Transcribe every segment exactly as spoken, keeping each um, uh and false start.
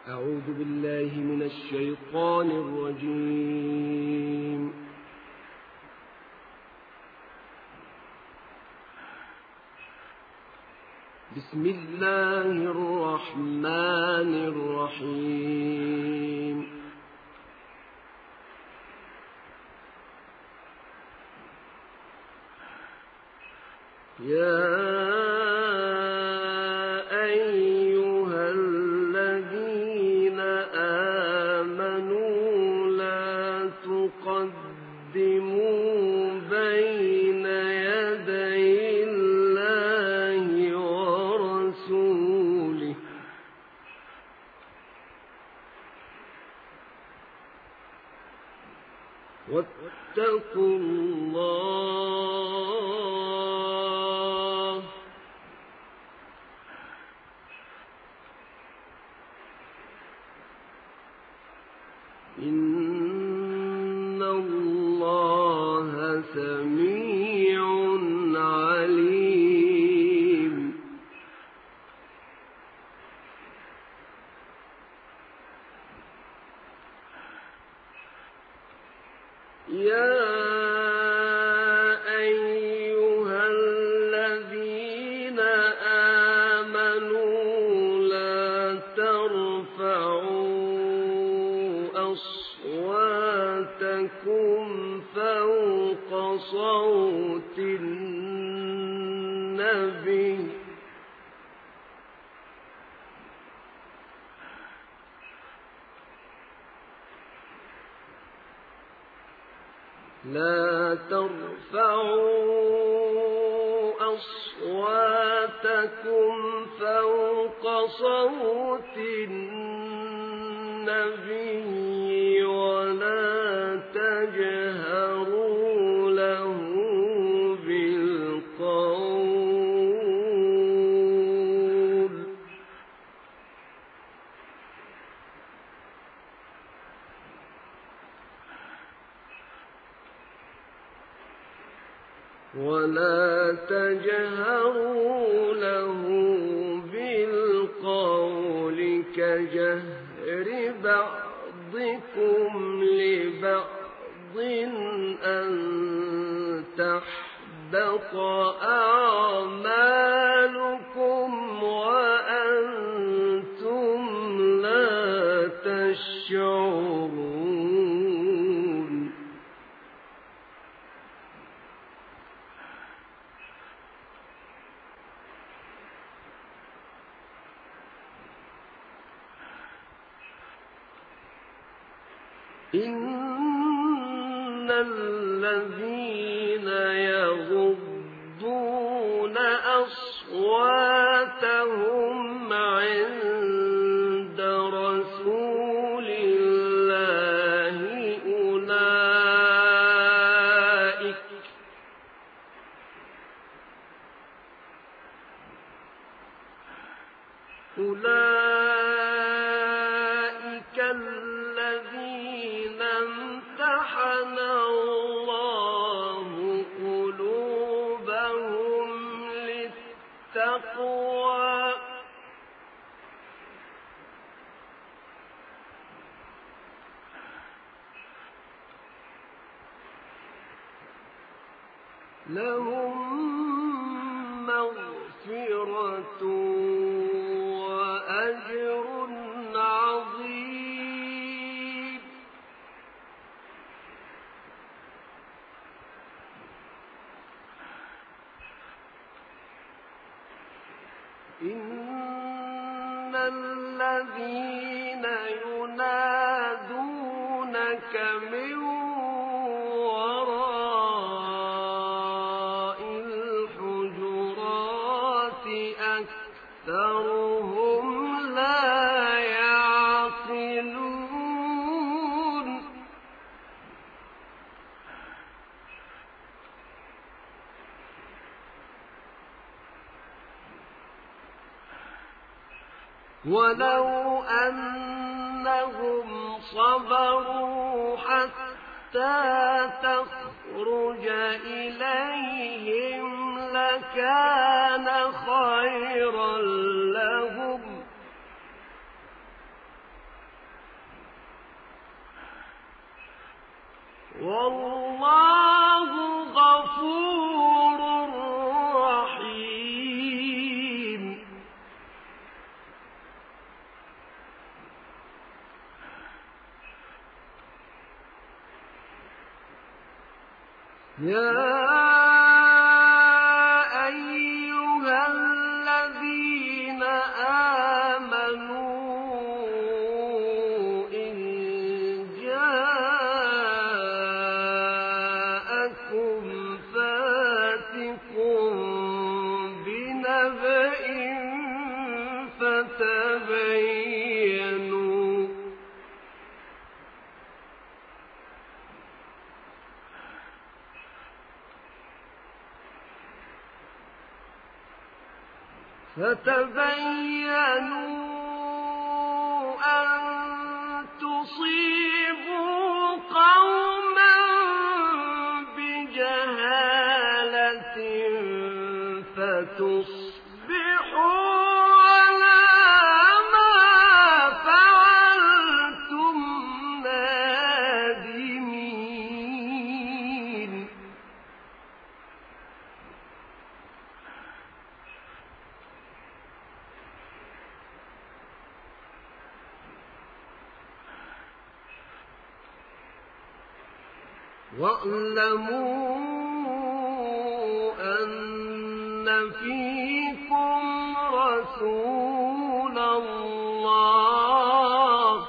أعوذ بالله من الشيطان الرجيم. بسم الله الرحمن الرحيم. يا أيها الذين آمنوا لا تقدموا بين يدي الله ورسوله واتقوا الله إن الله سميع عليم. يا أيها الذين آمنوا لا ترفعوا أصواتكم فوق صوت النبي لا ترفعوا أصواتكم فوق صوت النبي ولا تجهروا له بالقول ولا تجهروا له بالقول كجهر بعضكم لبعض أن تحبط أعمالكم وأنتم لا تشعرون. إن الذين يغضون أصواتهم عند رسول الله أولئك أولئك الذين امتحن الله قلوبهم للتقوى لهم مغفرة وأجر عظيم. إن الذين ينادونك من وراء الحجرات أكثرهم لا يعقلون. ولو أنهم صبروا حتى تخرج إليهم لكان خيرا لهم والله غفور رحيم. يا أيها الذين آمنوا إن جاءكم فاسق بنبأ فتبينوا فتبينوا أن تصيبوا قوما بجهالة فتصبحوا على ما فعلتم نادمين. واعلموا أن فيكم رسول الله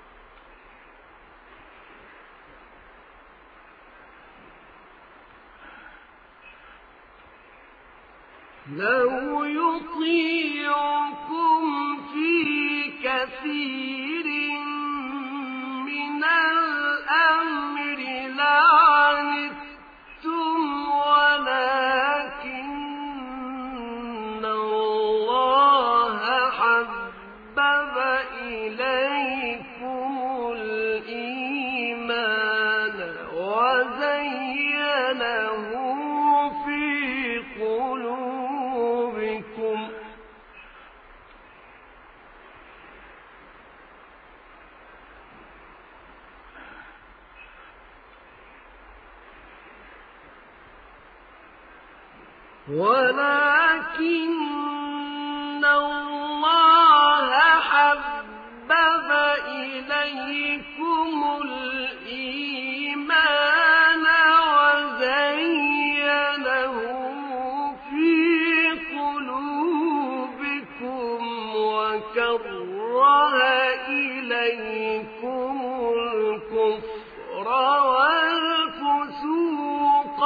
لو يطيعكم في كثير من الأمر لعنتم ولكن الله حبب إليكم الإيمان وزينه في قلوبكم ولكن الله حبب إليكم الإيمان وزينه في قلوبكم وكره إليكم الكفر والفسوق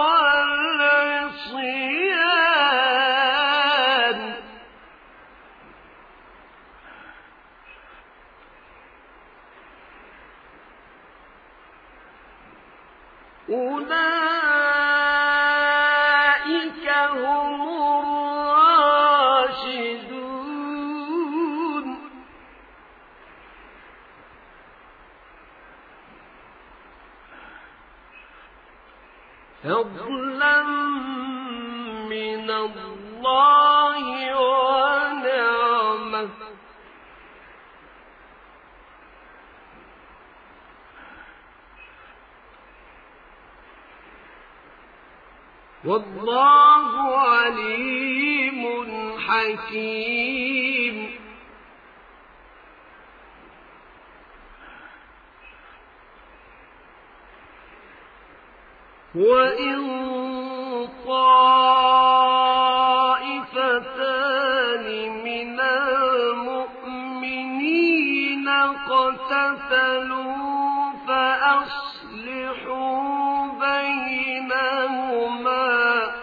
والعصيان أولئك هم الراشدون. فضلا من الله ونعمة والله عليم حكيم. وإن طائفتان من المؤمنين اقتتلوا فأصلحوا بينهما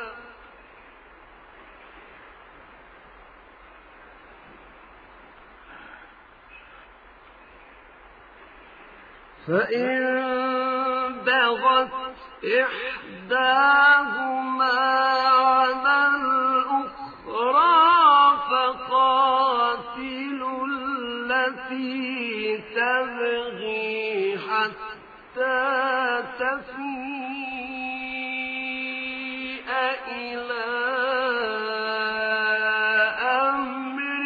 فإن بغت إحداهما على الأخرى فقاتلوا التي تبغي حتى تفيء إلى أمر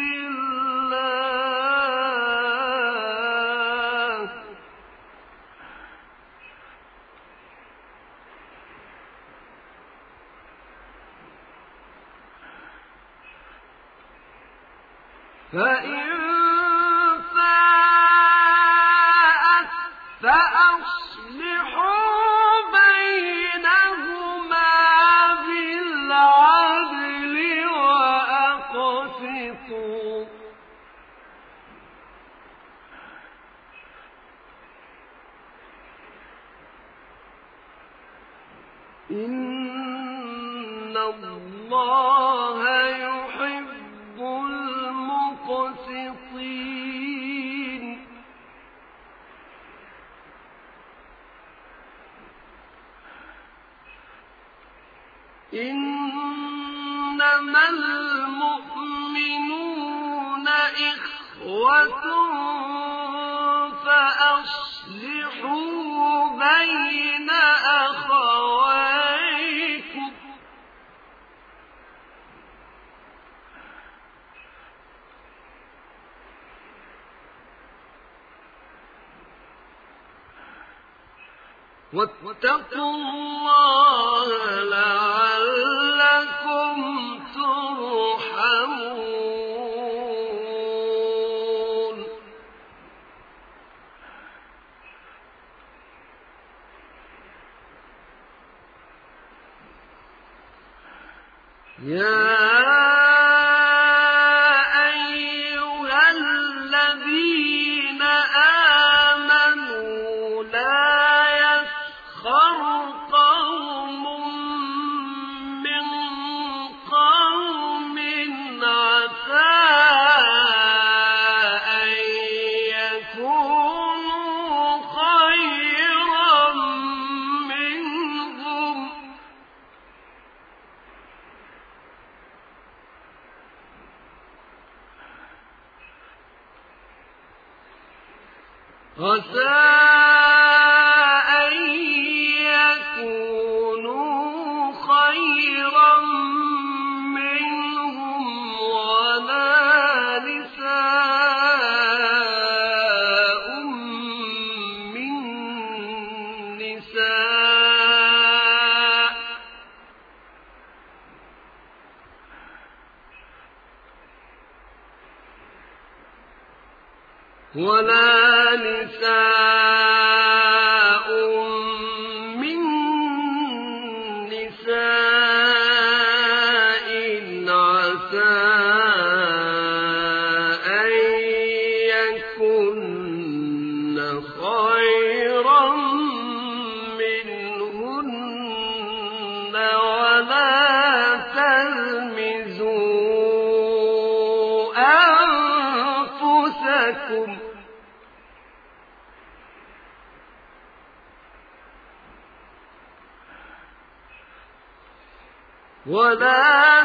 الله فإن فاءت فأصلحوا بينهما بالعدل وأقسطوا إن الله يحب المقسطين إنما المؤمنون إخوة فأصلحوا بين أخويكم واتقوا الله لعلكم ترحمون يا أيها الذين آمنوا لا يسخر قوم من قوم عسى أن يكونوا خيرا منهم عسى أن يكونوا خيرا منهم ولا نساء من نساء ولا نساء من نساء عسى أن يكن خيرا منهن ولا تلمزوا أنفسكم ولا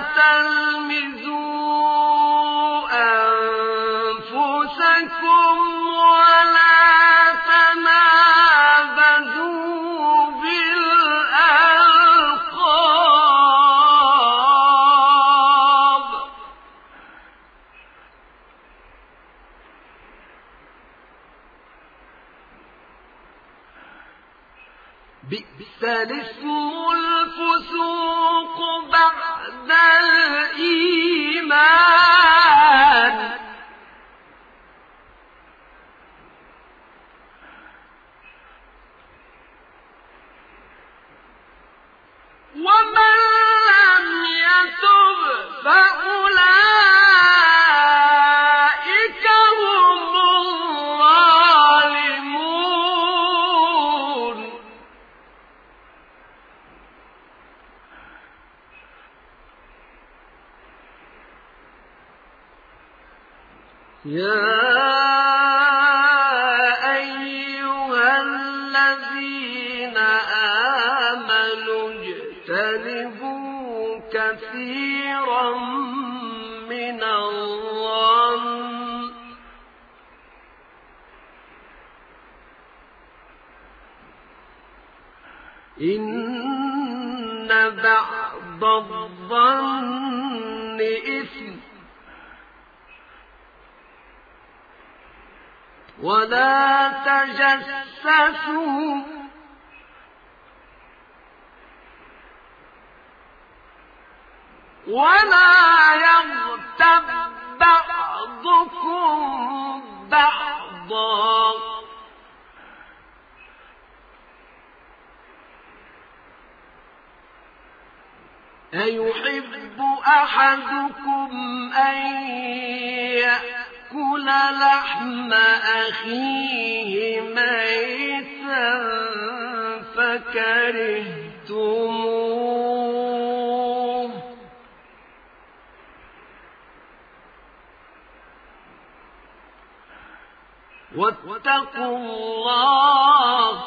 تلمزوا أنفسكم ولا تنابزوا بالألقاب بئس الاسم الفسوق بعد الإيمان ومن لم يتب فأولئك هم الظالمون يا أيها الذين آمنوا اجتنبوا كثيرا من الظن إن بعض الظن إثم ولا تجسسوا ولا يغتب بعضكم بعضا أيحب أحدكم أن يأكل لحم أخيه ميتا فكرهتموه واتقوا الله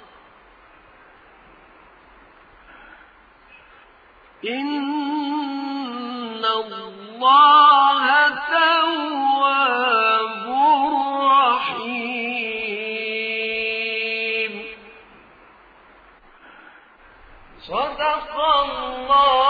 إن الله تواب رحيم. صدق الله